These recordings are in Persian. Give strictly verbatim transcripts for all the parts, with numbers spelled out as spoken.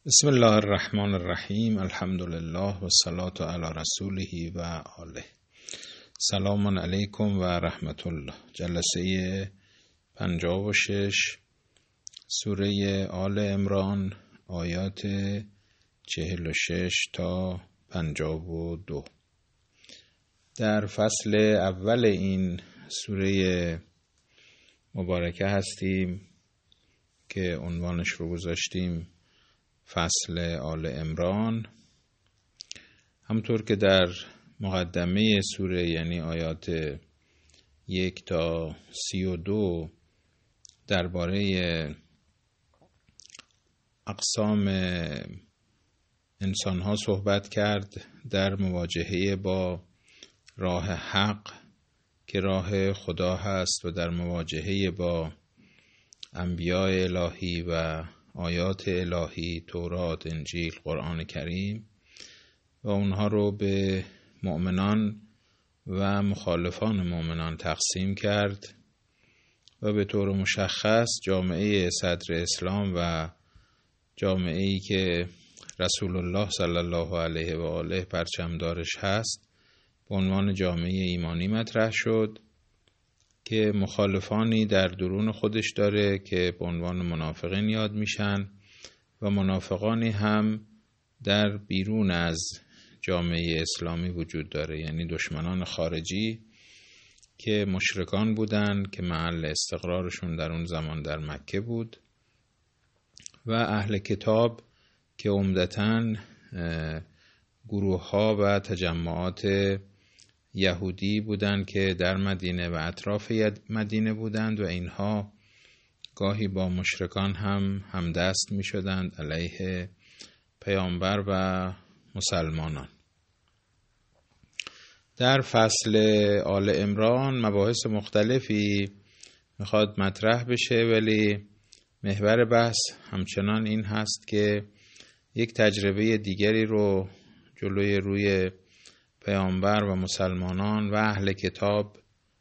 بسم الله الرحمن الرحیم. الحمد لله و الصلاة علی رسوله و آله. سلام علیکم و رحمت الله. جلسه پنجاه و شش، سوره آل عمران، آیات چهل و شش تا پنجاه و دو. در فصل اول این سوره مبارکه هستیم که عنوانش رو گذاشتیم فصل آل عمران. همطور که در مقدمه سوره، یعنی آیات یک تا سی و دو، درباره اقسام انسانها صحبت کرد در مواجهه با راه حق که راه خدا هست و در مواجهه با انبیاء الهی و آیات الهی، تورات، انجیل، قرآن کریم، و اونها رو به مؤمنان و مخالفان مؤمنان تقسیم کرد و به طور مشخص جامعه صدر اسلام و جامعه‌ای که رسول الله صلی الله علیه و آله پرچمدارش هست به عنوان جامعه ایمانی مطرح شد که مخالفانی در درون خودش داره که به عنوان منافقین یاد میشن و منافقانی هم در بیرون از جامعه اسلامی وجود داره، یعنی دشمنان خارجی که مشرکان بودن که محل استقرارشون در اون زمان در مکه بود، و اهل کتاب که عمدتاً گروه ها و تجمعات یهودی بودند که در مدینه و اطراف مدینه بودند و اینها گاهی با مشرکان هم همدست می شدند علیه پیامبر و مسلمانان. در فصل آل عمران مباحث مختلفی میخواد مطرح بشه، ولی محور بحث همچنان این هست که یک تجربه دیگری رو جلوی روی پیامبر و مسلمانان و اهل کتاب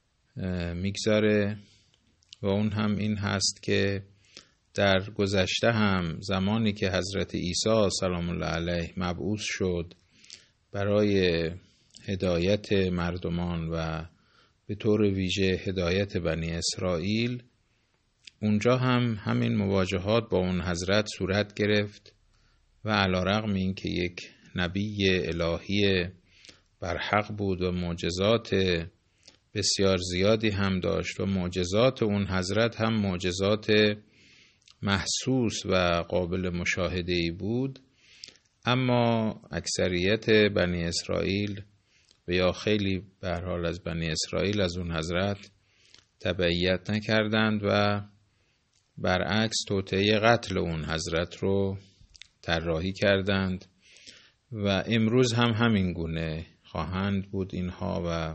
میگذاره و اون هم این هست که در گذشته هم زمانی که حضرت عیسی سلام الله علیه مبعوث شد برای هدایت مردمان و به طور ویژه هدایت بنی اسرائیل، اونجا هم همین مواجهات با اون حضرت صورت گرفت و علی رغم این که یک نبی الهی برحق بود و معجزات بسیار زیادی هم داشت و معجزات اون حضرت هم معجزات محسوس و قابل مشاهده‌ای بود، اما اکثریت بنی اسرائیل و یا خیلی به هر حال از بنی اسرائیل از اون حضرت تبعیت نکردند و برعکس توطئه قتل اون حضرت رو طراحی کردند و امروز هم همین گونه خواهند بود اینها. و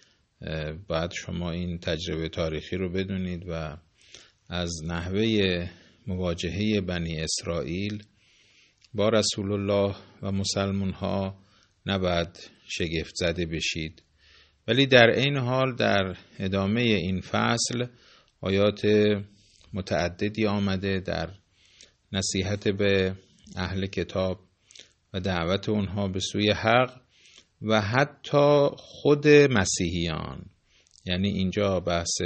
بعد شما این تجربه تاریخی رو بدونید و از نحوه مواجهه بنی اسرائیل با رسول الله و مسلمان ها نباید شگفت زده بشید. ولی در این حال در ادامه این فصل آیات متعددی آمده در نصیحت به اهل کتاب و دعوت اونها به سوی حق و حتی خود مسیحیان، یعنی اینجا بحث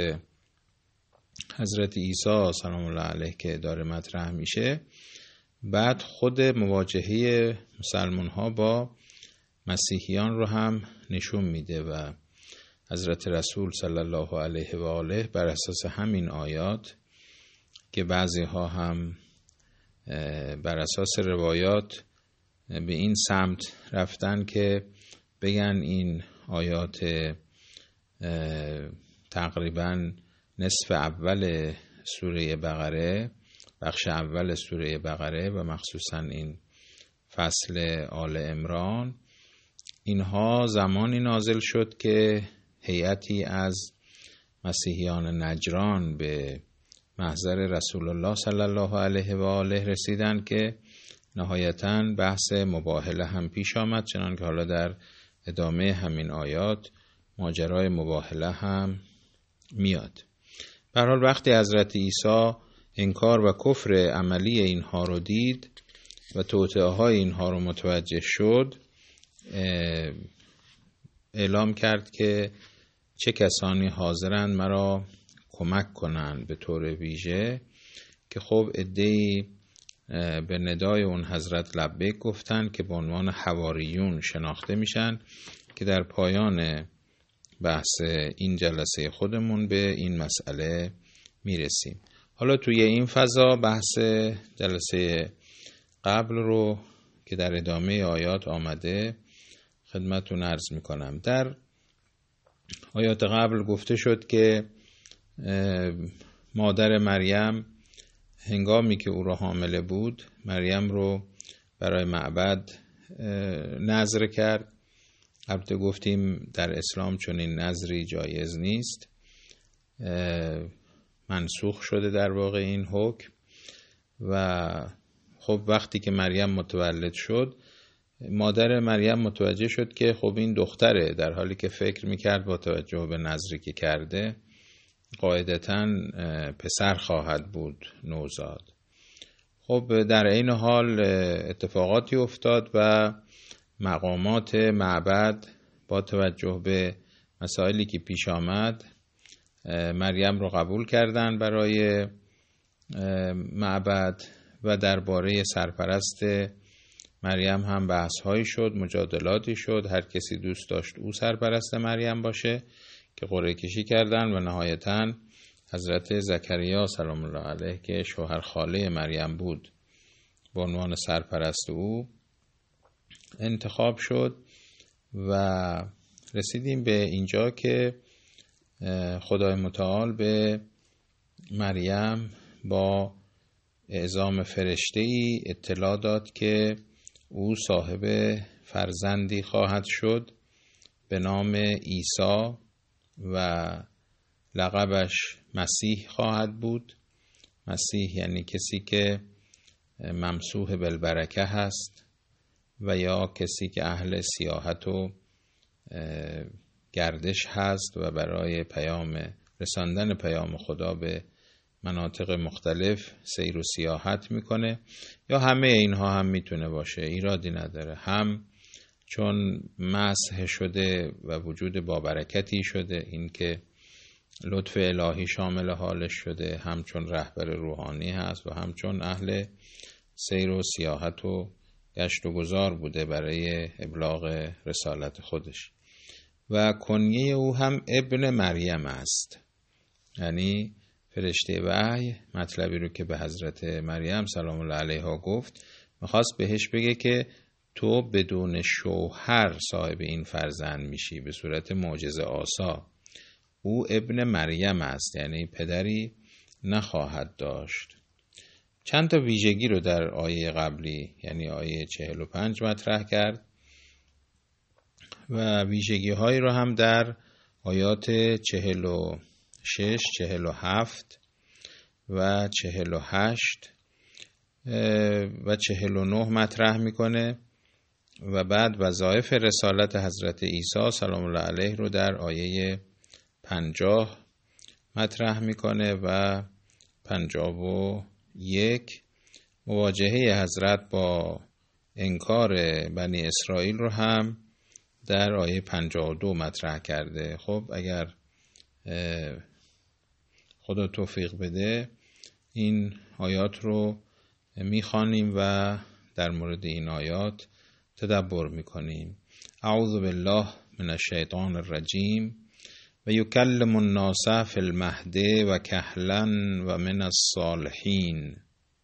حضرت عیسی سلام الله علیه که داره مطرح میشه، بعد خود مواجهه مسلمان ها با مسیحیان رو هم نشون میده و حضرت رسول صلی الله علیه و آله بر اساس همین آیات که بعضی ها هم بر اساس روایات به این سمت رفتن که بگن این آیات تقریبا نصف اول سوره بقره، بخش اول سوره بقره و مخصوصا این فصل آل عمران، اینها زمانی نازل شد که هیئتی از مسیحیان نجران به محضر رسول الله صلی الله علیه و آله رسیدند که نهایتاً بحث مباهله هم پیش آمد، چنانکه حالا در ادامه همین آیات ماجرای مباهله هم میاد. به هر حال وقتی حضرت عیسی انکار و کفر عملی اینها رو دید و توطئه های اینها رو متوجه شد، اعلام کرد که چه کسانی حاضرند مرا کمک کنند به طور ویژه، که خب عده‌ای به ندای اون حضرت لبیک گفتن که به عنوان حواریون شناخته میشن، که در پایان بحث این جلسه خودمون به این مسئله میرسیم. حالا توی این فضا بحث جلسه قبل رو که در ادامه آیات آمده خدمتتون عرض میکنم. در آیات قبل گفته شد که مادر مریم هنگامی که او را حامله بود، مریم رو برای معبد نذر کرد. البته گفتیم در اسلام چون این نذری جایز نیست، منسوخ شده در واقع این حکم. و خب وقتی که مریم متولد شد، مادر مریم متوجه شد که خب این دختره، در حالی که فکر میکرد با توجه به نذری که کرده قاعدتاً پسر خواهد بود، نوزاد. خب در این حال اتفاقاتی افتاد و مقامات معبد با توجه به مسائلی که پیش آمد مریم رو قبول کردن برای معبد و درباره سرپرست مریم هم بحث‌هایی شد، مجادلاتی شد. هر کسی دوست داشت او سرپرست مریم باشه که قرعه کشی کردن و نهایتاً حضرت زکریا سلام الله علیه که شوهر خاله مریم بود به عنوان سرپرست او انتخاب شد. و رسیدیم به اینجا که خدای متعال به مریم با اعزام فرشته‌ای اطلاع داد که او صاحب فرزندی خواهد شد به نام عیسی و لقبش مسیح خواهد بود. مسیح یعنی کسی که ممسوح بالبرکه هست و یا کسی که اهل سیاحت و گردش هست و برای پیام رساندن پیام خدا به مناطق مختلف سیر و سیاحت میکنه. یا همه اینها هم میتونه باشه، ایرادی نداره. هم چون مسح شده و وجود بابرکتی شده، این که لطف الهی شامل حالش شده، هم چون رهبر روحانی هست و هم چون اهل سیر و سیاحت و گشت و گذار بوده برای ابلاغ رسالت خودش. و کنیه او هم ابن مریم است، یعنی فرشته وحی مطلبی رو که به حضرت مریم سلام الله علیها گفت، میخواست بهش بگه که تو بدون شوهر صاحب این فرزند میشی به صورت معجزه آسا. او ابن مریم است، یعنی پدری نخواهد داشت. چند تا ویژگی رو در آیه قبلی یعنی آیه چهل و پنج مطرح کرد و ویژگی هایی رو هم در آیات چهل و شش، چهل و هفت و چهل و هشت و چهل و نه مطرح میکنه و بعد وظایف رسالت حضرت عیسی سلام الله علیه رو در آیه پنجاه مطرح میکنه و پنجاه و یک مواجهه حضرت با انکار بنی اسرائیل رو هم در آیه پنجاه و دو مطرح کرده. خب اگر خدا توفیق بده این آیات رو میخوانیم و در مورد این آیات تدبر میکنیم. اعوذ بالله من الشیطان الرجیم و یکلم الناس فی المهد و کهلا و من الصالحین.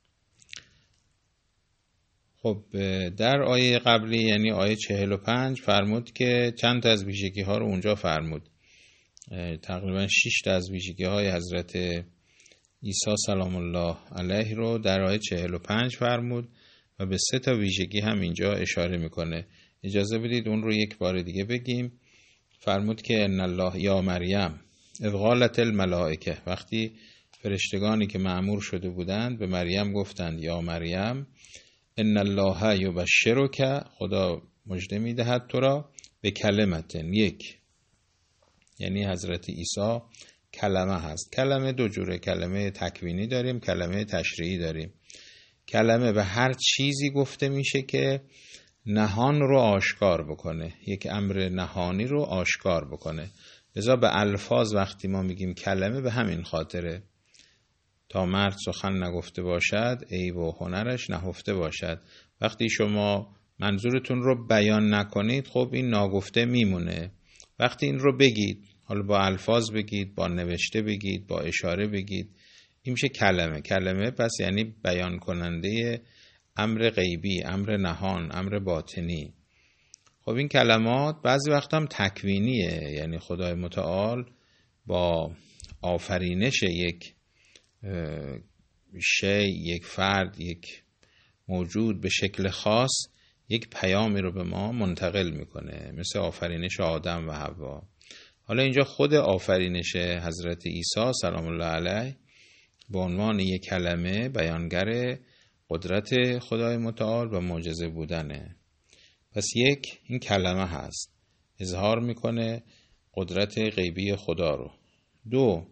خب در آیه قبلی یعنی آیه چهل و پنج فرمود که چند تا از ویژگی ها رو اونجا فرمود، تقریبا شش تا از ویژگی های حضرت عیسی سلام الله علیه رو در آیه چهل و پنج فرمود و به سه تا ویژگی هم اینجا اشاره میکنه. اجازه بدید اون رو یک بار دیگه بگیم. فرمود که ان الله یا مریم اذ قالت الملائکه، وقتی فرشتگانی که مأمور شده بودند به مریم گفتند یا مریم ان الله یبشرک، خدا مژده میدهد تو را به کلمتن، یک، یعنی حضرت عیسی کلمه هست. کلمه دو جوره، کلمه تکوینی داریم، کلمه تشریعی داریم. کلمه به هر چیزی گفته میشه که نهان رو آشکار بکنه، یک امر نهانی رو آشکار بکنه. لذا به الفاظ وقتی ما میگیم کلمه به همین خاطره. تا مرد سخن نگفته باشد عیب و هنرش نهفته باشد. وقتی شما منظورتون رو بیان نکنید خب این ناگفته میمونه. وقتی این رو بگید، حالا با الفاظ بگید، با نوشته بگید، با اشاره بگید، این میشه کلمه. کلمه پس یعنی بیان کننده امر غیبی، امر نهان، امر باطنی. خب این کلمات بعضی وقت هم تکوینیه، یعنی خدای متعال با آفرینش یک شی، یک فرد، یک موجود به شکل خاص یک پیامی رو به ما منتقل میکنه، مثل آفرینش آدم و حوا. حالا اینجا خود آفرینش حضرت عیسی سلام الله علیه به عنوان یک کلمه بیانگر قدرت خدای متعال و معجزه بودنه. پس یک، این کلمه هست، اظهار میکنه قدرت غیبی خدا رو. دو،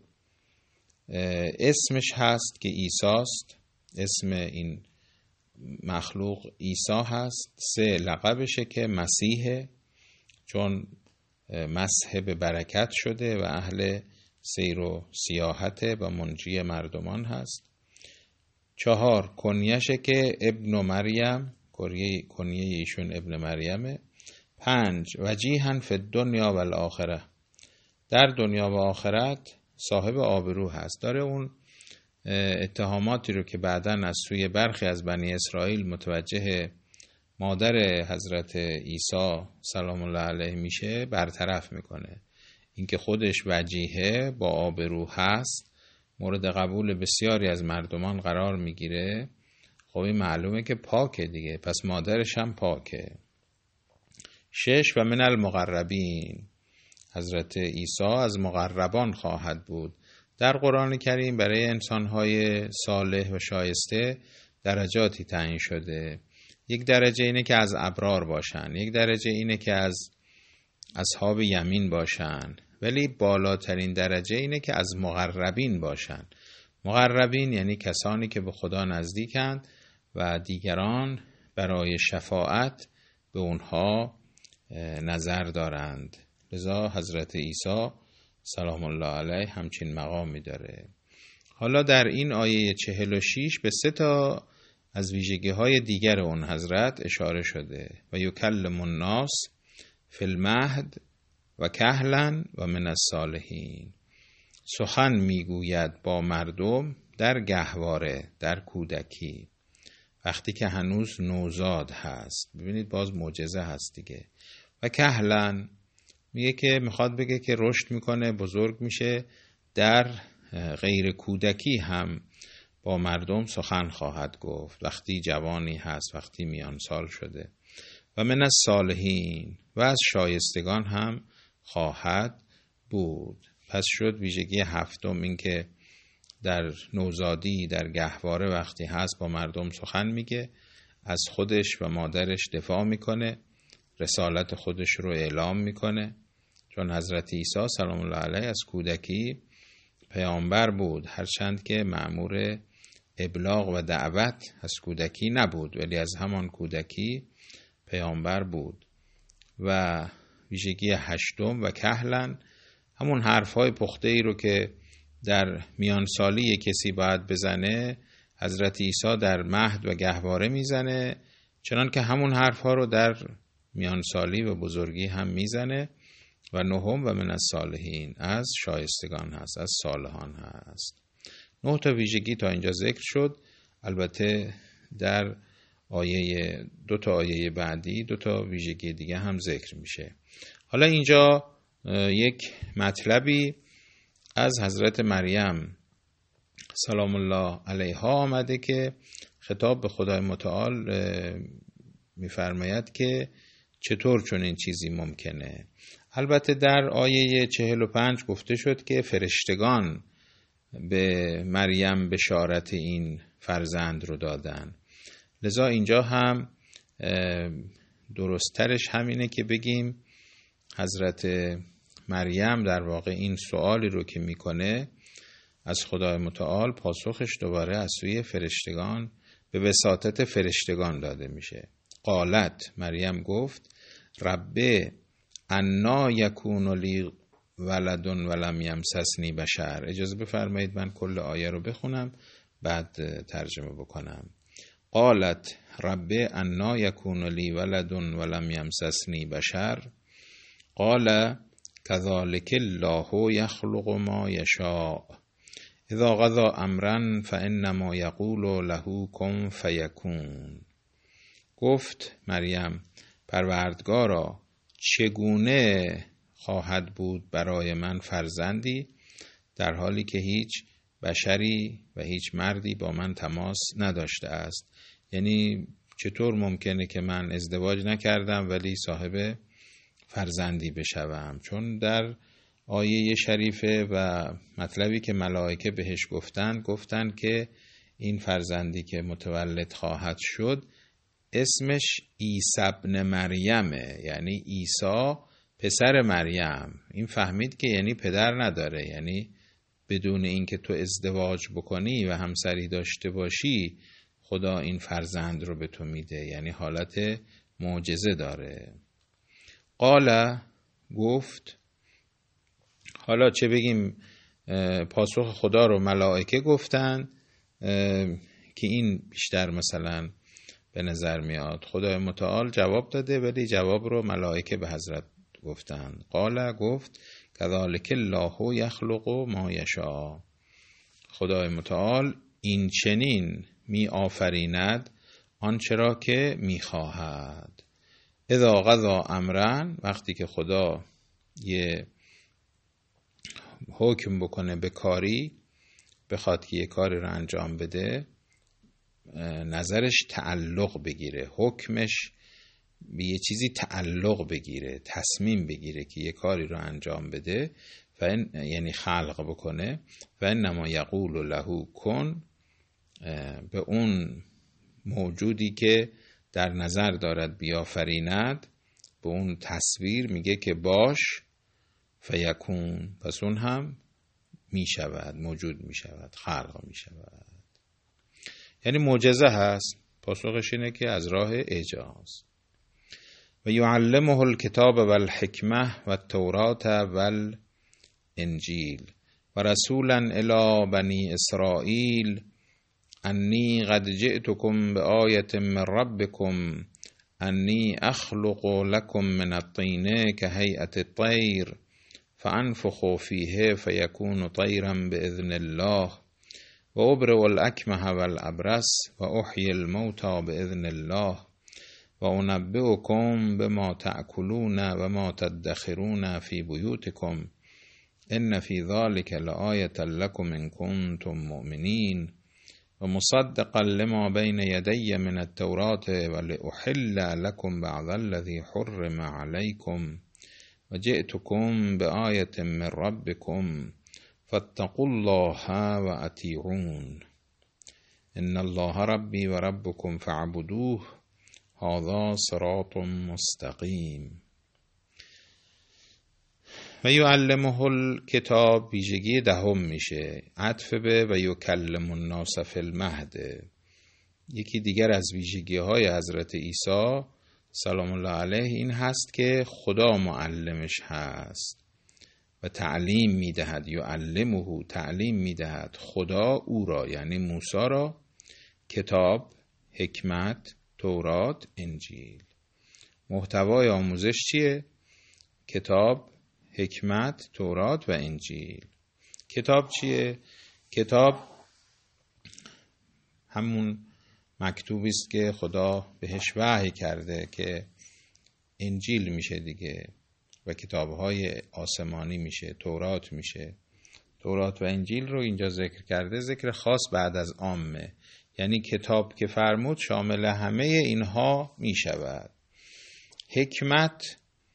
اسمش هست که عیسی است، اسم این مخلوق عیسی هست. سه، لقبشه که مسیحه، چون مسح به برکت شده و اهل سیر و سیاحت و منجی مردمان هست. چهار، کنیشه که ابن مریم، کنیه ایشون ابن مریمه. پنج، وجیها فی الدنیا و الاخره، در دنیا و آخرت صاحب آبرو هست. داره اون اتهاماتی رو که بعداً از سوی برخی از بنی اسرائیل متوجه مادر حضرت عیسی سلام الله علیه میشه برطرف میکنه. اینکه خودش وجیه، با آبرو هست، مورد قبول بسیاری از مردمان قرار میگیره. خب این معلومه که پاکه دیگه، پس مادرش هم پاکه. شش، و من المقربین، حضرت عیسی از مقربان خواهد بود. در قرآن کریم برای انسانهای صالح و شایسته درجاتی تعیین شده. یک درجه اینه که از ابرار باشن، یک درجه اینه که از اصحاب یمین باشن، ولی بالاترین درجه اینه که از مقربین باشن. مقربین یعنی کسانی که به خدا نزدیکند و دیگران برای شفاعت به اونها نظر دارند. لذا حضرت عیسی سلام الله علیه همچین مقامی داره. حالا در این آیه چهل و شش به سه تا از ویژگی های دیگر اون حضرت اشاره شده. و یکلم الناس فی المهد و کهلا و من الصالحین، سخن میگوید با مردم در گهواره، در کودکی، وقتی که هنوز نوزاد هست. ببینید باز معجزه هست دیگه. و کهلا میگه که میخواد بگه که رشد میکنه، بزرگ میشه، در غیر کودکی هم با مردم سخن خواهد گفت، وقتی جوانی هست، وقتی میان سال شده. و من الصالحین، و از شایستگان هم خواهد بود. پس شد ویژگی هفتم این که در نوزادی، در گهواره وقتی هست با مردم سخن میگه، از خودش و مادرش دفاع میکنه، رسالت خودش رو اعلام میکنه. چون حضرت عیسی سلام الله علیه از کودکی پیامبر بود، هرچند که مأمور ابلاغ و دعوت از کودکی نبود، ولی از همان کودکی پیامبر بود. و ویژگی هشتم و کهلن، همون حرفهای پخته ای رو که در میان سالی کسی باید بزنه، حضرت عیسی در مهد و گهواره میزنه، چنان که همون حرفها رو در میان سالی و بزرگی هم میزنه. و نهم و من الصالحین، از شایستگان هست، از صالحان هست. نه تا ویژگی تا اینجا ذکر شد. البته در آیه دو تا آیه بعدی دو تا ویژگی دیگه هم ذکر میشه. حالا اینجا یک مطلبی از حضرت مریم سلام الله علیها آمده که خطاب به خدای متعال میفرماید که چطور چنین چیزی ممکنه. البته در آیه چهل و پنج گفته شد که فرشتگان به مریم بشارت این فرزند رو دادن. لذا اینجا هم درسترش همینه که بگیم حضرت مریم در واقع این سوالی رو که میکنه از خدای متعال، پاسخش دوباره از سوی فرشتگان به وساطت فرشتگان داده میشه. قالت، مریم گفت، رب انا یکون لی ولد ولم یمسسنی بشر. اجازه بفرمایید من کل آیه رو بخونم بعد ترجمه بکنم. قالت رب انا یکون لی ولد ولم یمسسنی بشر قال کذالک الله یخلق ما یشاء اذا قضى امرا فانما یقول له کن فیکون. گفت مریم پروردگارا چگونه خواهد بود برای من فرزندی در حالی که هیچ بشری و هیچ مردی با من تماس نداشته است؟ یعنی چطور ممکنه که من ازدواج نکردم ولی صاحب فرزندی بشوم؟ چون در آیه شریفه و مطلبی که ملائکه بهش گفتن گفتن که این فرزندی که متولد خواهد شد اسمش عیسی ابن مریمه، یعنی عیسی پسر مریم. این فهمید که یعنی پدر نداره، یعنی بدون اینکه تو ازدواج بکنی و همسری داشته باشی خدا این فرزند رو به تو میده، یعنی حالت معجزه داره. قال گفت، حالا چه بگیم پاسخ خدا رو ملائکه گفتن که این بیشتر مثلا به نظر میاد. خدای متعال جواب داده ولی جواب رو ملائکه به حضرت گفتن. قال گفت کذالک الله یخلق ما یشاء. خدای متعال این چنین می آفریند آنچه را که می خواهد. اذا قضا امرا، وقتی که خدا یه حکم بکنه به کاری، بخواد که یه کاری رو انجام بده، نظرش تعلق بگیره، حکمش به یه چیزی تعلق بگیره، تصمیم بگیره که یه کاری رو انجام بده و این یعنی خلق بکنه و انما یقول له کن، به اون موجودی که در نظر دارد بیافریند به اون تصویر میگه که باش فیکون، پس اون هم میشود، موجود میشود، خلق میشود. یعنی معجزه هست. پاسخش اینه که از راه اعجاز. و یعلمه الکتاب و الحکمه و التورات و الانجیل و رسولا الی بنی اسرائیل انی قد جئتکم بآیة من ربکم انی اخلق لکم من الطین کهیئة الطیر فانفخ فیه فیکون طیرا باذن الله و ابرئ الاکمه والابرص و احیی الموتى باذن الله و انبئکم بما تأکلون و ما تدخرون فی بیوتکم ان فی ذلک لآیة لکم ان کنتم مؤمنین و مصدقا لما بین یدی من التوراة و لأحل لکم بعض الذی حرم علیکم و جئتکم بآیة من ربکم فاتقوا الله و اطیعون ان الله ربی و ربکم فاعبدوه هذا صراط مستقیم. و یعلمه الکتاب ویژگی دهم میشه، عطف به و یکلم الناس فی المهد. یکی دیگر از ویژگی های حضرت عیسی سلام الله علیه این هست که خدا معلمش هست و تعلیم میدهد. یعلمه، تعلیم میدهد خدا او را، یعنی موسی را، کتاب، حکمت، تورات، انجیل. محتوای آموزش چیه؟ کتاب، حکمت، تورات و انجیل. کتاب چیه؟ کتاب همون مکتوبی است که خدا بهش وحی کرده که انجیل میشه دیگه و کتاب‌های آسمانی میشه، تورات میشه. تورات و انجیل رو اینجا ذکر کرده، ذکر خاص بعد از عامه، یعنی کتاب که فرمود شامل همه اینها میشود. حکمت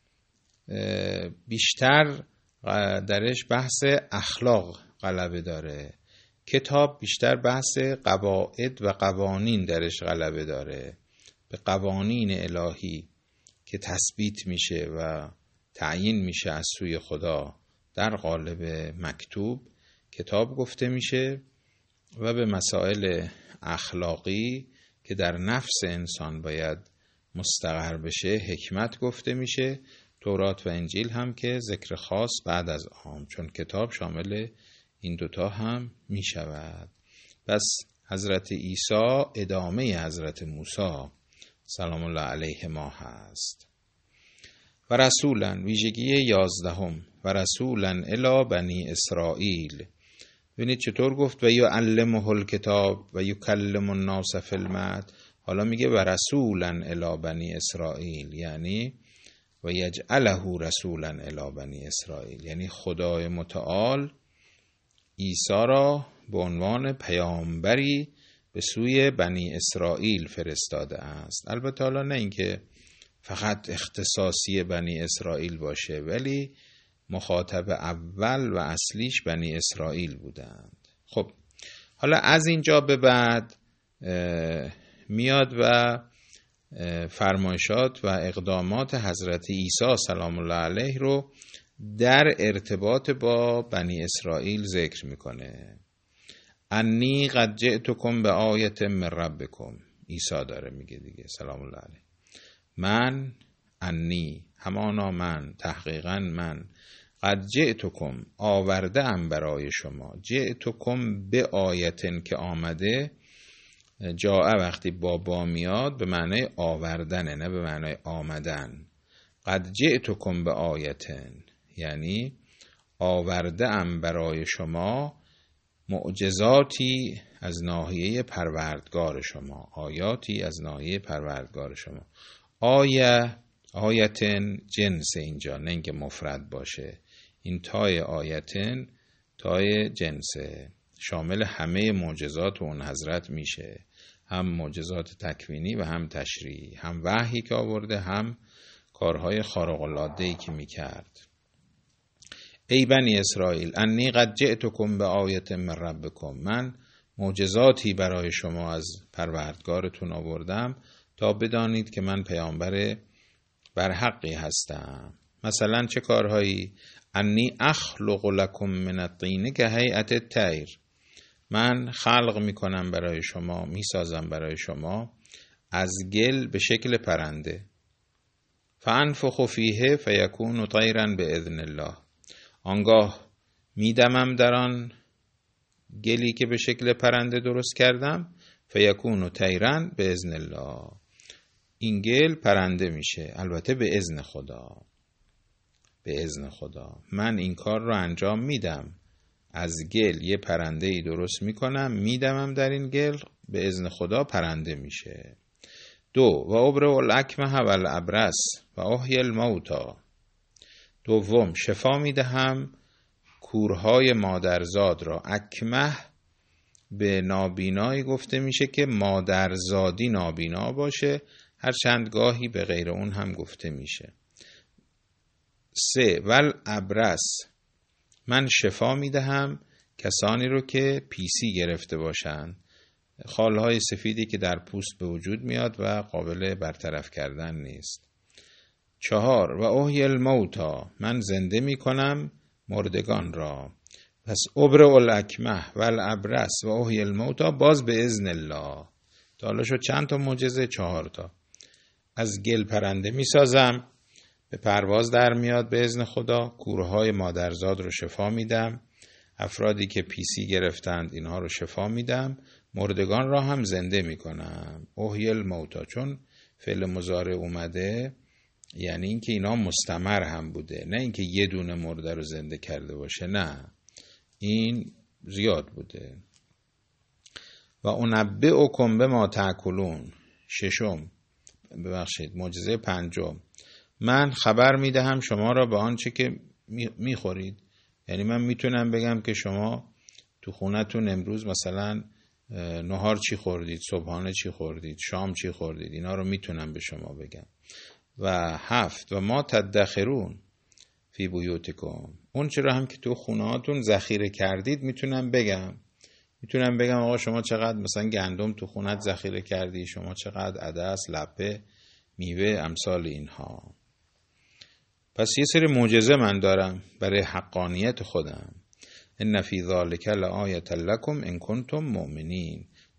بیشتر درش بحث اخلاق غلبه داره، کتاب بیشتر بحث قواعد و قوانین درش غلبه داره، به قوانین الهی که تثبیت میشه و تعیین میشه از سوی خدا در قالب مکتوب کتاب گفته میشه و به مسائل اخلاقی که در نفس انسان باید مستقر بشه حکمت گفته میشه. تورات و انجیل هم که ذکر خاص بعد از عام، چون کتاب شامل این دوتا هم می شود. پس حضرت عیسی ادامه حضرت موسی سلام الله علیه ما هست. و رسولا، ویژگی یازدهم، و رسولا الی بنی اسرائیل. ببینید چطور گفت و یعلمه الکتاب و یکلم الناس فی المهد، حالا میگه و رسولا الی بنی اسرائیل، یعنی و یجعله رسولا الی بنی اسرائیل، یعنی خدای متعال عیسی را به عنوان پیامبری به سوی بنی اسرائیل فرستاده است. البته حالا نه اینکه فقط اختصاصی بنی اسرائیل باشه، ولی مخاطب اول و اصلیش بنی اسرائیل بودند. خب حالا از اینجا به بعد میاد و فرمایشات و اقدامات حضرت عیسی سلام الله علیه رو در ارتباط با بنی اسرائیل ذکر میکنه. انی قد جئتکم به آیت من ربکم، عیسی داره میگه دیگه سلام الله علیه، من انی همانا من، تحقیقا من، قد جئتکم آورده ام برای شما، جئتکم به آیتن که آمده، جاء وقتی با با میاد به معنی آوردنه نه به معنی آمدن. قد جئتکم به آیتن یعنی آورده ام برای شما معجزاتی از ناحیه پروردگار شما، آیاتی از ناحیه پروردگار شما. آیه، آیتن جنس اینجا، نه اینکه مفرد باشه، این تای آیتن تای جنسه، شامل همه معجزات اون حضرت میشه، هم معجزات تکوینی و هم تشریعی، هم وحی که آورده، هم کارهای خارق العاده‌ای که میکرد. ای بنی اسرائیل انی قد جئتکم به آیت من ربکم، من معجزاتی برای شما از پروردگارتون آوردم تا بدانید که من پیامبر برحقی هستم. مثلا چه کارهایی؟ انی اخلق لکم من الطین که هیئت الطیر، من خلق میکنم برای شما، میسازم برای شما از گل به شکل پرنده. فانفخ فیه فیکون طیرا باذن الله، آنگاه میدمم در آن گلی که به شکل پرنده درست کردم، فیکون طیرا باذن الله، این گل پرنده میشه، البته به اذن خدا. به اذن خدا من این کار رو انجام میدم، از گل یه پرنده ای درست میکنم، میدمم در این گل، به اذن خدا پرنده میشه. دو و ابرئ الاکمه و الابرص و احیی الموتی، دوم شفا میدهم کورهای مادرزاد را. اکمه به نابینایی گفته میشه که مادرزادی نابینا باشه، هر چند گاهی به غیر اون هم گفته میشه. سه ول ابرص، من شفا میدهم کسانی رو که پیسی گرفته باشن، خالهای سفیدی که در پوست به وجود میاد و قابل برطرف کردن نیست. چهار و احیی الموتی، من زنده میکنم مردگان را. پس ابرئ الاکمه و الابرص و احیی الموتی، باز به اذن الله. تا حالا شد چند تا معجزه؟ چهار تا. از گل پرنده میسازم، به پرواز در میاد به اذن خدا. کورهای مادرزاد رو شفا میدم، افرادی که پیسی گرفتند اینها رو شفا میدم، مردگان را هم زنده میکنم. احیی الموتی چون فعل مضارع اومده، یعنی اینکه اینا مستمر هم بوده، نه اینکه یه دونه مرده رو زنده کرده باشه، نه، این زیاد بوده. و انبئکم بما تاکلون، ششم ببخشید معجزه پنجم، من خبر میدهم شما را به آنچه که میخورید. یعنی من میتونم بگم که شما تو خونتون امروز مثلا نهار چی خوردید، صبحانه چی خوردید، شام چی خوردید، اینا رو میتونم به شما بگم. و هفت و ما تدخرون فی بیوتکم، اون چرا هم که تو خونهاتون ذخیره کردید میتونم بگم. میتونم بگم آقا شما چقدر مثلا گندم تو خونت ذخیره کردی، شما چقدر عدس، لپه، میوه، امثال اینها. پس یه سری معجزه من دارم برای حقانیت خودم. ان فی ذلک لآیة لکم ان کنتم مؤمنین،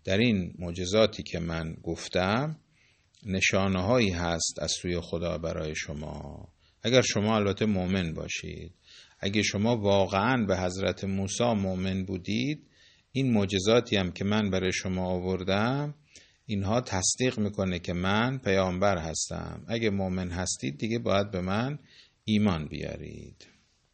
در این معجزاتی که من گفتم نشانه هایی هست از سوی خدا برای شما. اگر شما البته مؤمن باشید، اگه شما واقعا به حضرت موسی مؤمن بودید، این معجزاتی هم که من برای شما آوردم اینها تصدیق میکنه که من پیامبر هستم. اگه مؤمن هستید دیگه باید به من ایمان بیارید.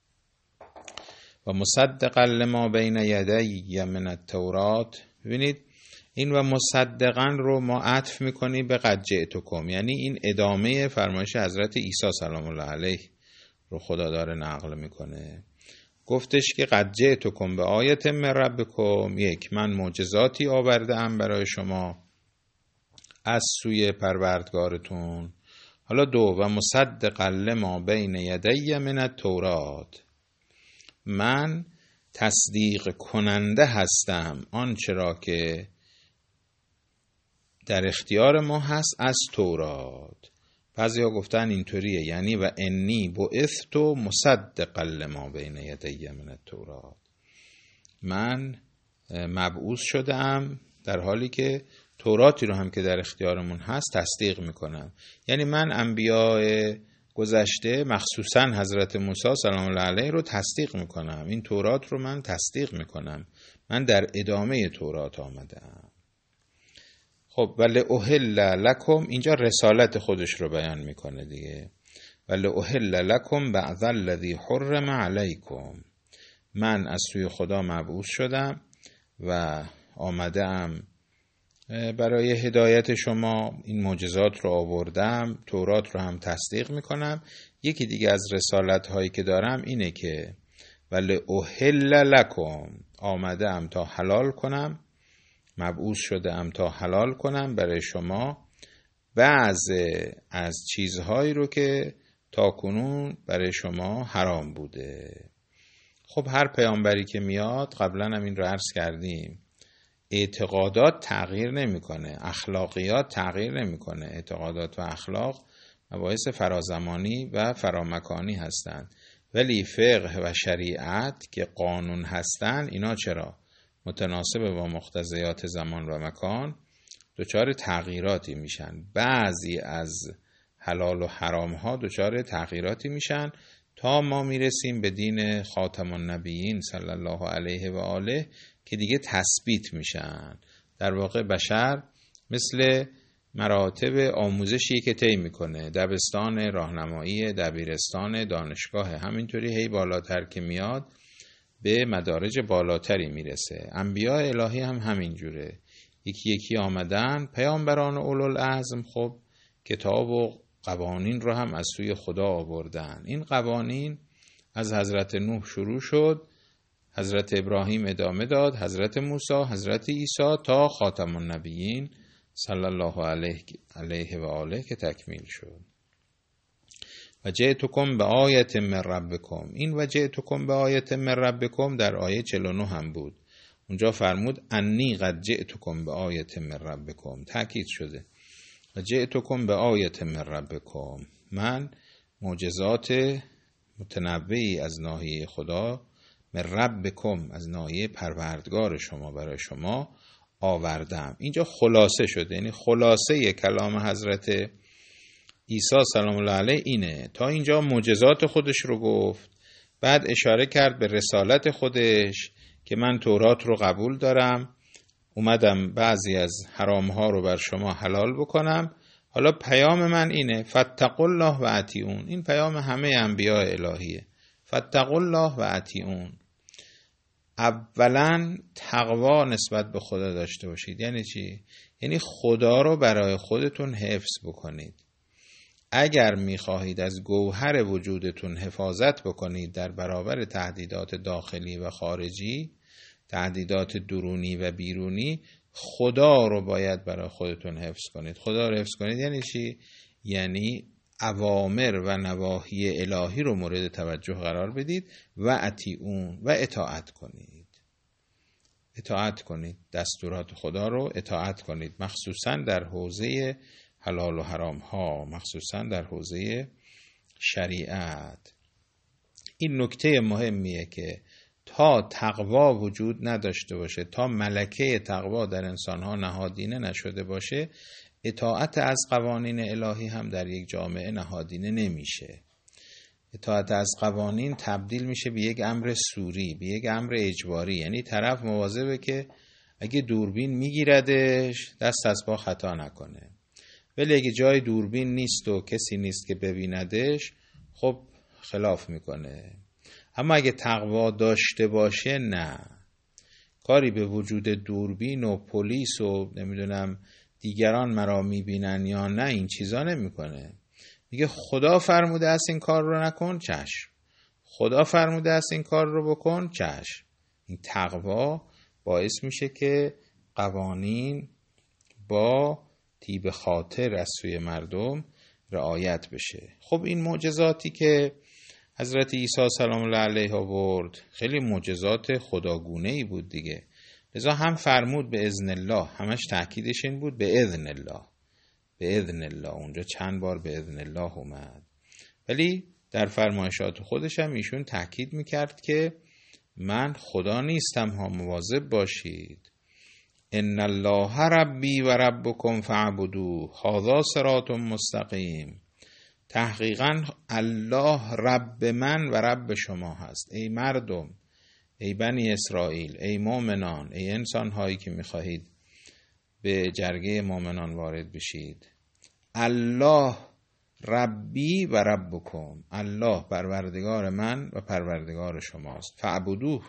و مصدقا لما بین یدی من التورات. ببینید این و مصدقا رو ما عطف میکنیم به قد جئتکم، یعنی این ادامه فرمایش حضرت عیسی سلام الله علیه رو خدا داره نقل میکنه. گفتش که قد جئتکم به آیت من ربکم، یک، من معجزاتی آورده ام برای شما از سوی پروردگارتون. حالا دو، و مصدقا لما بین یدی من التورات، من تصدیق کننده هستم آنچه را که در اختیار ما هست از تورات. بعضیا گفتن اینطوریه، یعنی و انی بعثت مصدقا لما بین یدی من التورات، من مبعوث شدم در حالی که توراتی رو هم که در اختیارمون هست تصدیق میکنم. یعنی من انبیاء گذشته مخصوصا حضرت موسی سلام الله علیه رو تصدیق میکنم، این تورات رو من تصدیق میکنم، من در ادامه تورات آمدم. خب ولی احل لکم، اینجا رسالت خودش رو بیان میکنه دیگه. ولی احل لکم بعض الذی حرم علیکم، من از سوی خدا مبعوث شدم و آمدم برای هدایت شما، این معجزات رو آوردم، تورات رو هم تصدیق میکنم. یکی دیگه از رسالت هایی که دارم اینه که ولی احل لکم، آمدم تا حلال کنم، مبعوث شدم تا حلال کنم برای شما بعض از چیزهایی رو که تاکنون برای شما حرام بوده. خب هر پیامبری که میاد، قبلا هم این رو عرض کردیم، اعتقادات تغییر نمیکنه، اخلاقیات تغییر نمیکنه. اعتقادات و اخلاق مباحث فرازمانی و فرامکانی هستند، ولی فقه و شریعت که قانون هستند، اینا چرا متناسب با مقتضیات زمان و مکان دچار تغییراتی میشن. بعضی از حلال و حرام ها دچار تغییراتی میشن تا ما میرسیم به دین خاتم النبیین صلی الله علیه و آله که دیگه تثبیت میشن. در واقع بشر مثل مراتب آموزشی که طی میکنه، دبستان، راهنمایی، دبیرستان، دانشگاه، همینطوری هی بالاتر که میاد به مدارج بالاتری میرسه. انبیاء الهی هم همینجوره، یکی یکی آمدن. پیامبران اولوالعزم خب کتاب و قوانین رو هم از سوی خدا آوردن. این قوانین از حضرت نوح شروع شد، حضرت ابراهیم ادامه داد، حضرت موسی، حضرت عیسی تا خاتم النبیین صلی الله علیه, علیه و آله که تکمیل شد. و جئتکم به آیت من ربکم، این و جئتکم به آیت من ربکم در آیه چهل و نه هم بود. اونجا فرمود انی قد جئتکم به آیت من ربکم، تأکید شده. و جئتکم به آیت من ربکم، من معجزات متنوعی از ناحیه خدا، من ربکم از ناحیه پروردگار شما برای شما آوردم. اینجا خلاصه شده، یعنی خلاصه کلام حضرت عیسی سلام الله علیه اینه. تا اینجا معجزات خودش رو گفت، بعد اشاره کرد به رسالت خودش که من تورات رو قبول دارم، اومدم بعضی از حرام ها رو بر شما حلال بکنم. حالا پیام من اینه، فاتقوا الله و اطیعون. این پیام همه انبیاء الهیه، فاتقوا الله و اطیعون. اولا تقوا نسبت به خدا داشته باشید. یعنی چی؟ یعنی خدا رو برای خودتون حفظ بکنید. اگر میخواهید از گوهر وجودتون حفاظت بکنید در برابر تهدیدات داخلی و خارجی، تهدیدات درونی و بیرونی، خدا رو باید برای خودتون حفظ کنید. خدا رو حفظ کنید یعنی چی؟ یعنی اوامر و نواهی الهی رو مورد توجه قرار بدید و اطیعون و اطاعت کنید. اطاعت کنید، دستورات خدا رو اطاعت کنید، مخصوصا در حوزه حلال و حرام ها، مخصوصا در حوزه شریعت. این نکته مهمیه که تا تقوا وجود نداشته باشه، تا ملکه تقوا در انسانها نهادینه نشده باشه، اطاعت از قوانین الهی هم در یک جامعه نهادینه نمیشه. اطاعت از قوانین تبدیل میشه به یک امر سوری، به یک امر اجباری. یعنی طرف مواظبه که اگه دوربین میگیردش دست از پا خطا نکنه، ولی اگه جای دوربین نیست و کسی نیست که ببیندش، خب خلاف میکنه. اما اگه تقوا داشته باشه، نه، کاری به وجود دوربین و پلیس و نمیدونم دیگران مرا میبینن یا نه این چیزا نمیکنه. میگه خدا فرموده است این کار رو نکن، چشم. خدا فرموده است این کار رو بکن، چشم. این تقوا باعث میشه که قوانین با طیب خاطر از سوی مردم رعایت بشه. خب این معجزاتی که حضرت عیسی سلام الله علیه آورد خیلی معجزات خداگونه‌ای بود دیگه. لذا هم فرمود به اذن الله، همش تأکیدش این بود به اذن الله، به اذن الله. اونجا چند بار به اذن الله اومد، ولی در فرمایشات خودش هم ایشون تأکید میکرد که من خدا نیستم ها، مواظب باشید. ان الله ربی و ربکم فاعبدوه هذا صراط مستقیم. تحقیقا الله رب من و رب شما هست. ای مردم، ای بنی اسرائیل، ای مؤمنان، ای انسان هایی که میخواهید به جرگه مؤمنان وارد بشید، الله ربی و ربکم، الله پروردگار من و پروردگار شماست. فاعبدوه،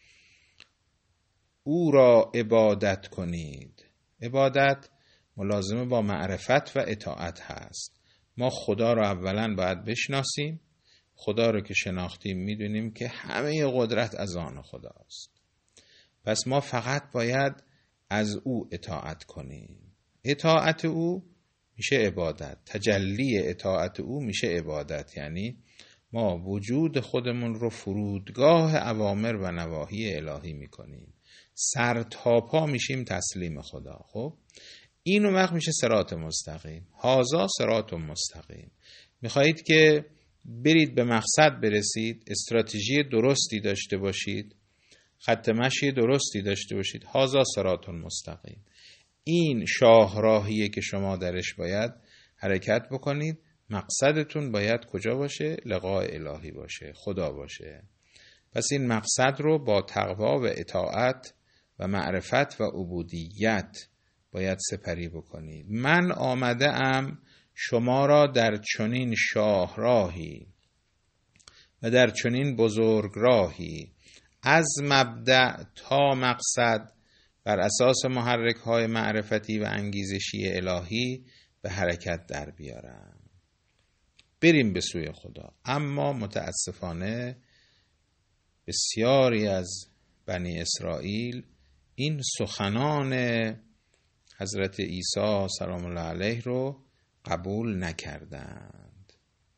او را عبادت کنید. عبادت ملازمه با معرفت و اطاعت هست. ما خدا را اولا باید بشناسیم. خدا را که شناختیم میدونیم که همه قدرت از آن خداست. پس ما فقط باید از او اطاعت کنیم. اطاعت او میشه عبادت. تجلی اطاعت او میشه عبادت. یعنی ما وجود خودمون رو فرودگاه اوامر و نواهی الهی میکنیم. سر تا پا میشیم تسلیم خدا. خب این وقت میشه صراط مستقیم. هازا صراط مستقیم. میخواهید که برید به مقصد برسید، استراتژی درستی داشته باشید، خط مشی درستی داشته باشید. هازا صراط مستقیم. این شاهراهیه که شما درش باید حرکت بکنید. مقصدتون باید کجا باشه؟ لقاء الهی باشه، خدا باشه. پس این مقصد رو با تقوا و اطاعت و معرفت و عبودیت باید سپری بکنید. من آمده ام شما را در چنین شاهراهی و در چنین بزرگراهی از مبدأ تا مقصد بر اساس محرک های معرفتی و انگیزشی الهی به حرکت در بیارم. بریم به سوی خدا. اما متاسفانه بسیاری از بنی اسرائیل این سخنان حضرت عیسی سلام الله علیه رو قبول نکردند.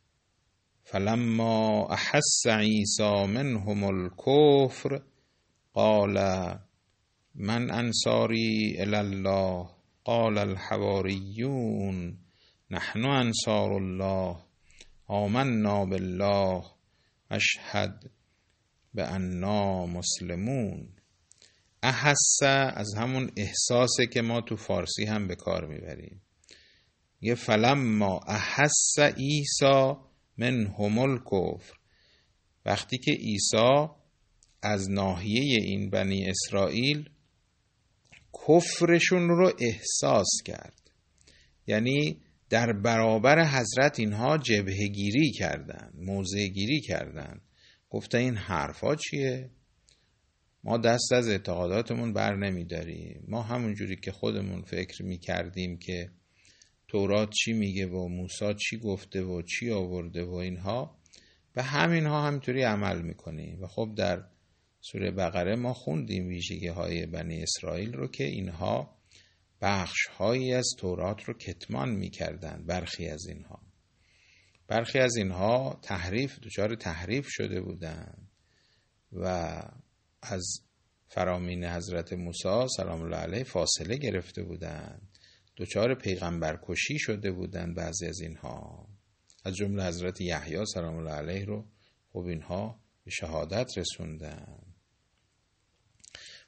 فلما احس عیسی منهم الکفر قال من انصاری الی الله قال الحواریون نحن انصار الله آمنا بالله اشهد بأننا مسلمون. احس از همون احساسه که ما تو فارسی هم به کار میبریم. یه فلما احس عیسی منهم الکفر، وقتی که عیسی از ناحیه این بنی اسرائیل کفرشون رو احساس کرد، یعنی در برابر حضرت اینها جبهه گیری کردن، موضع گیری کردن. گفته این حرفا چیه؟ ما دست از اعتقاداتمون بر نمی داریم. ما همون جوری که خودمون فکر می کردیم که تورات چی میگه و موسی چی گفته و چی آورده و اینها، به همینها همینطوری عمل میکنیم. و خب در سوره بقره ما خوندیم ویژگی های بنی اسرائیل رو که اینها بخش هایی از تورات رو کتمان میکردن. برخی از اینها برخی از اینها تحریف دچار تحریف شده بودند و از فرامین حضرت موسی سلام الله علیه فاصله گرفته بودند. دچار پیغمبرکشی شده بودند. بعضی از اینها از جمله حضرت یحیی سلام الله علیه رو خب اینها به شهادت رسوندند.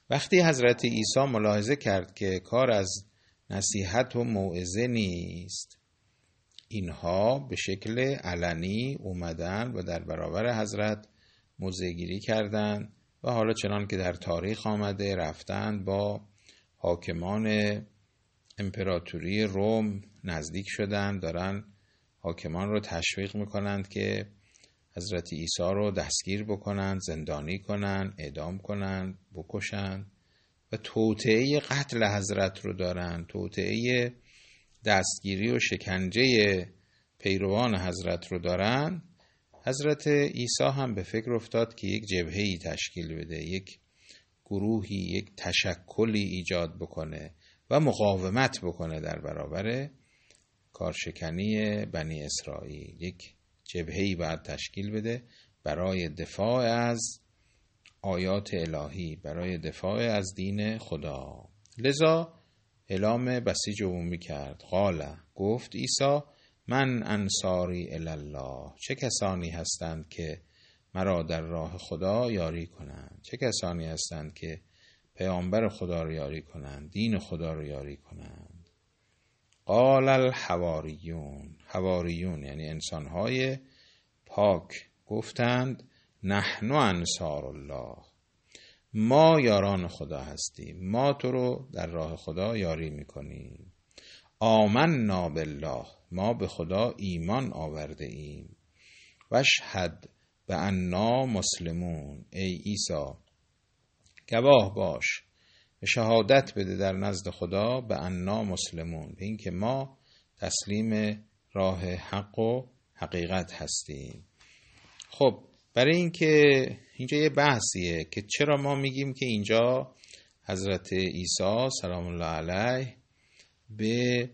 وقتی حضرت عیسی ملاحظه کرد که کار از نصیحت و موعظه نیست، اینها به شکل علنی اومدن و در برابر حضرت موضع‌گیری کردند و حالا چنان که در تاریخ آمده رفتند با حاکمان امپراتوری روم نزدیک شدند، دارن حاکمان رو تشویق میکنند که حضرت عیسی رو دستگیر بکنند، زندانی کنند، اعدام کنند، بکشند و توطئه قتل حضرت رو دارن، توطئه دستگیری و شکنجه پیروان حضرت رو دارن. حضرت عیسی هم به فکر افتاد که یک جبهه‌ای تشکیل بده، یک گروهی، یک تشکلی ایجاد بکنه و مقاومت بکنه در برابر کارشکنی بنی اسرائیل. یک جبهه‌ای باید تشکیل بده برای دفاع از آیات الهی، برای دفاع از دین خدا. لذا اعلام بسیج عمومی کرد. قال، گفت عیسی، من انصاری الله، چه کسانی هستند که مرا در راه خدا یاری کنند؟ چه کسانی هستند که پیامبر خدا رو یاری کنند، دین خدا رو یاری کنند؟ قال الحواریون، حواریون یعنی انسانهای پاک گفتند نحن انصار الله، ما یاران خدا هستیم، ما تو رو در راه خدا یاری میکنیم. آمنا بالله، ما به خدا ایمان آورده ایم. واشهد بأننا مسلمون، ای عیسی گواه باش و شهادت بده در نزد خدا بأننا مسلمون، به این که ما تسلیم راه حق و حقیقت هستیم. خب برای این که اینجا یه بحثیه که چرا ما میگیم که اینجا حضرت عیسی سلام الله علیه به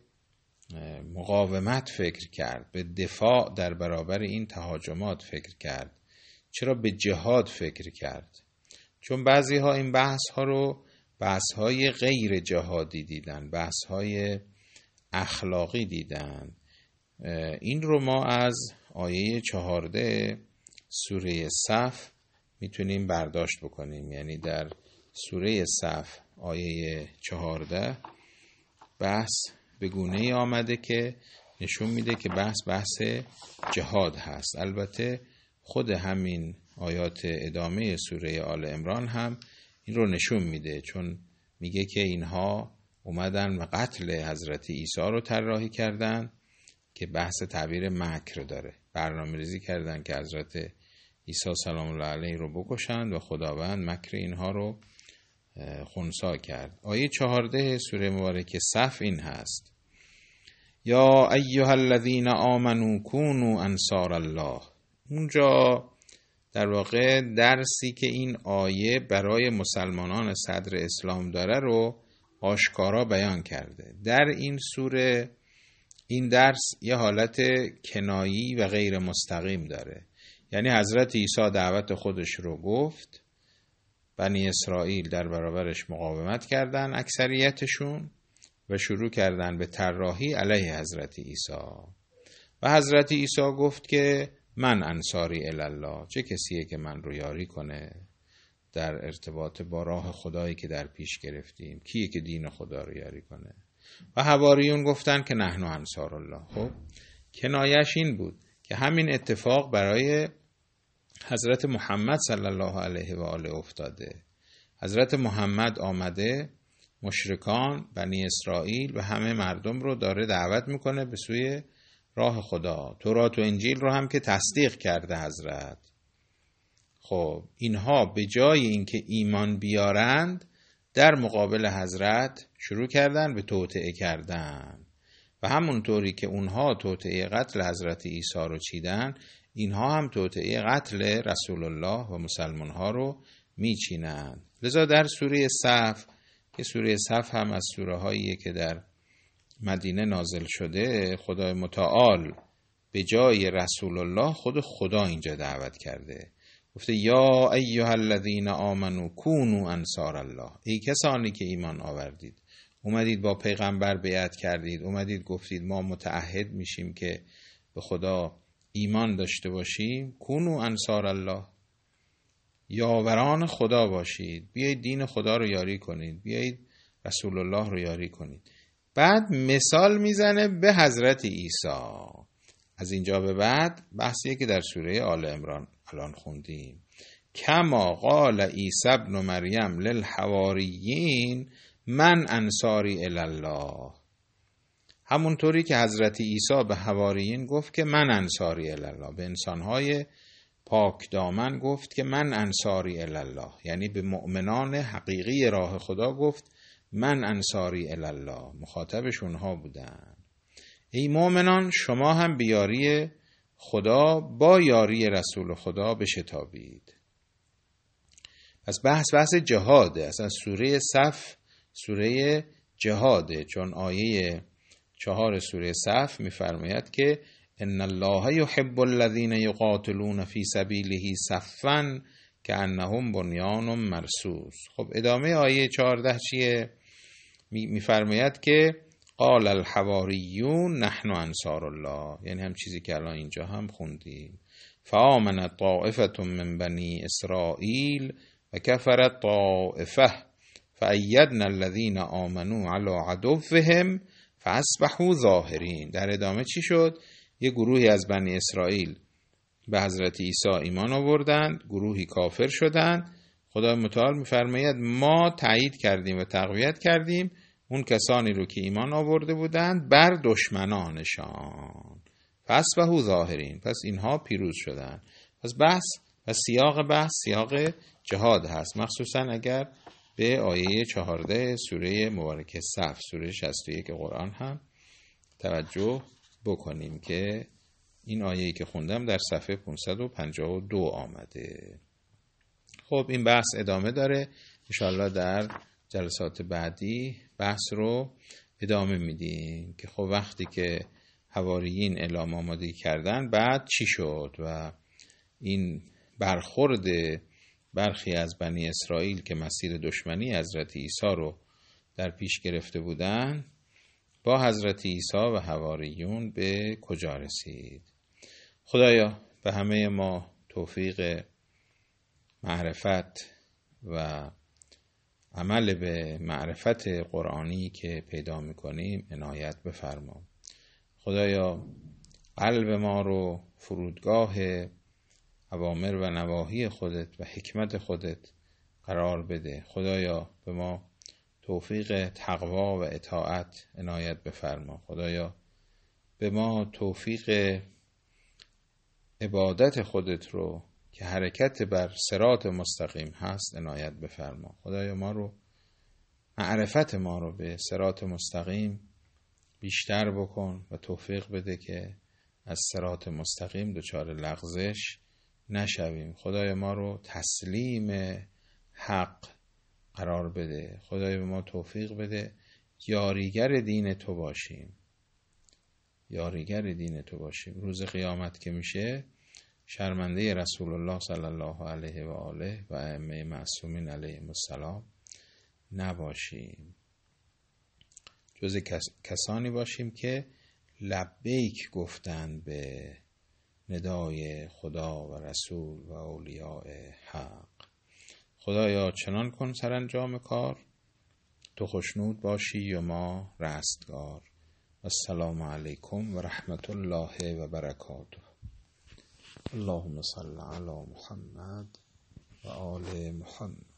مقاومت فکر کرد، به دفاع در برابر این تهاجمات فکر کرد، چرا به جهاد فکر کرد؟ چون بعضی ها این بحث ها رو بحث های غیر جهادی دیدن، بحث های اخلاقی دیدن. این رو ما از آیه چهارده سوره صف میتونیم برداشت بکنیم. یعنی در سوره صف آیه چهارده بحث به گونه‌ای آمده که نشون میده که بحث بحث جهاد هست. البته خود همین آیات ادامه سوره آل عمران هم این رو نشون میده، چون میگه که اینها اومدن و قتل حضرت عیسی رو طراحی کردن که بحث تعبیر مکر داره، برنامه ریزی کردن که حضرت عیسی سلام الله علیه رو بکشند و خداوند مکر اینها رو خنثی کرد. آیه چهارده سوره مبارکه صف این هست: یا ایها الذین آمنوا کونوا انصار الله. اونجا در واقع درسی که این آیه برای مسلمانان صدر اسلام داره رو آشکارا بیان کرده. در این سوره این درس یه حالت کنایی و غیر مستقیم داره. یعنی حضرت عیسی دعوت خودش رو گفت، بنی اسرائیل در برابرش مقاومت کردن اکثریتشون و شروع کردن به طراحی علیه حضرت عیسی و حضرت عیسی گفت که من انصاری الله، چه کسیه که من رو یاری کنه در ارتباط با راه خدایی که در پیش گرفتیم، کیه که دین خدا رو یاری کنه؟ و حواریون گفتن که نحن انصار الله. خب کنایش این بود که همین اتفاق برای حضرت محمد صلی الله علیه و آله افتاده. حضرت محمد آمده مشرکان بنی اسرائیل و همه مردم رو داره دعوت میکنه به سوی راه خدا. تورات و انجیل رو هم که تصدیق کرده حضرت. خب اینها به جای اینکه ایمان بیارند در مقابل حضرت شروع کردن به توطئه کردن و همونطوری که اونها توطئه قتل حضرت عیسی رو چیدن، اینها هم توطئه قتل رسول الله و مسلمان ها رو میچینند. لذا در سوره صف که سوره صف هم از سوره هاییه که در مدینه نازل شده، خدای متعال به جای رسول الله خود خدا اینجا دعوت کرده، گفته یا ایها الذین آمنوا کونوا انصار الله، ای کسانی که ایمان آوردید، اومدید با پیغمبر بیعت کردید، اومدید گفتید ما متعهد میشیم که به خدا ایمان داشته باشیم، کونوا انصار الله. یاوران خدا باشید، بیایید دین خدا رو یاری کنید، بیایید رسول الله رو یاری کنید. بعد مثال میزنه به حضرت عیسی. از اینجا به بعد بحثیه که در سوره آل عمران الان خوندیم. کما قال عیسی ابن مریم للحواریین من انصاری الی الله. همونطوری که حضرت عیسی به حواریین گفت که من انصاری الی الله، به انسانهای پاک دامن گفت که من انصاری الی الله، یعنی به مؤمنان حقیقی راه خدا گفت من انصاری الی الله، مخاطبش اونها بودن. ای مؤمنان شما هم به یاری خدا با یاری رسول خدا بشتابید. پس بحث بحث جهاده، اصلا سوره صف سوره جهاده، چون آیه چهار سوره صف میفرماید که ان الله یحب الذین یقاتلون فی سبیله صفا کانهم بنیان مرصوص. خب ادامه آیه چهارده چیه؟ میفرماید که قال الحواریون نحن انصار الله، یعنی هم چیزی که الان اینجا هم خوندیم. فآمنت طائفة من بنی اسرائیل و کفرت طائفه فأیدنا الذین آمنوا علی عدوهم فاصبحوا ظاهرین. در ادامه چی شد؟ یه گروهی از بنی اسرائیل به حضرت عیسی ایمان آوردند، گروهی کافر شدند. خدای متعال میفرماید ما تایید کردیم و تقویت کردیم اون کسانی رو که ایمان آورده بودند بر دشمنانشان. فاصبحوا ظاهرین، پس اینها پیروز شدند. پس بحث و سیاق بحث سیاق جهاد هست، مخصوصا اگر به آیه چهارده سوره مبارکه صف سوره شصت و یک قرآن هم توجه بکنیم که این آیه‌ای که خوندم در صفحه پانصد و پنجاه و دو آمده. خب این بحث ادامه داره، انشاءالله در جلسات بعدی بحث رو ادامه میدیم که خب وقتی که حواریین اعلام آمادگی کردن بعد چی شد و این برخورد برخی از بنی اسرائیل که مسیر دشمنی حضرت عیسی رو در پیش گرفته بودن با حضرت عیسی و حواریون به کجا رسید. خدایا به همه ما توفیق معرفت و عمل به معرفت قرآنی که پیدا می‌کنیم عنایت بفرما. خدایا قلب ما رو فرودگاه اوامر و نواهی خودت و حکمت خودت قرار بده. خدایا به ما توفیق تقوا و اطاعت عنایت بفرما. خدایا به ما توفیق عبادت خودت رو که حرکت بر صراط مستقیم هست عنایت بفرما. خدایا ما رو معرفت ما رو به صراط مستقیم بیشتر بکن و توفیق بده که از صراط مستقیم دچار لغزش نشویم. خدای ما رو تسلیم حق قرار بده. خدای به ما توفیق بده یاریگر دین تو باشیم، یاریگر دین تو باشیم. روز قیامت که میشه شرمنده رسول الله صلی الله علیه و آله و ائمه معصومین علیهم السلام نباشیم، جز کسانی باشیم که لبیک گفتند به ندای خدا و رسول و اولیاء حق. خدایا چنان کن سرانجام کار تو خوشنود باشی و ما رستگار. السلام علیکم و رحمت الله و برکاته. اللهم صل علی محمد و آل محمد.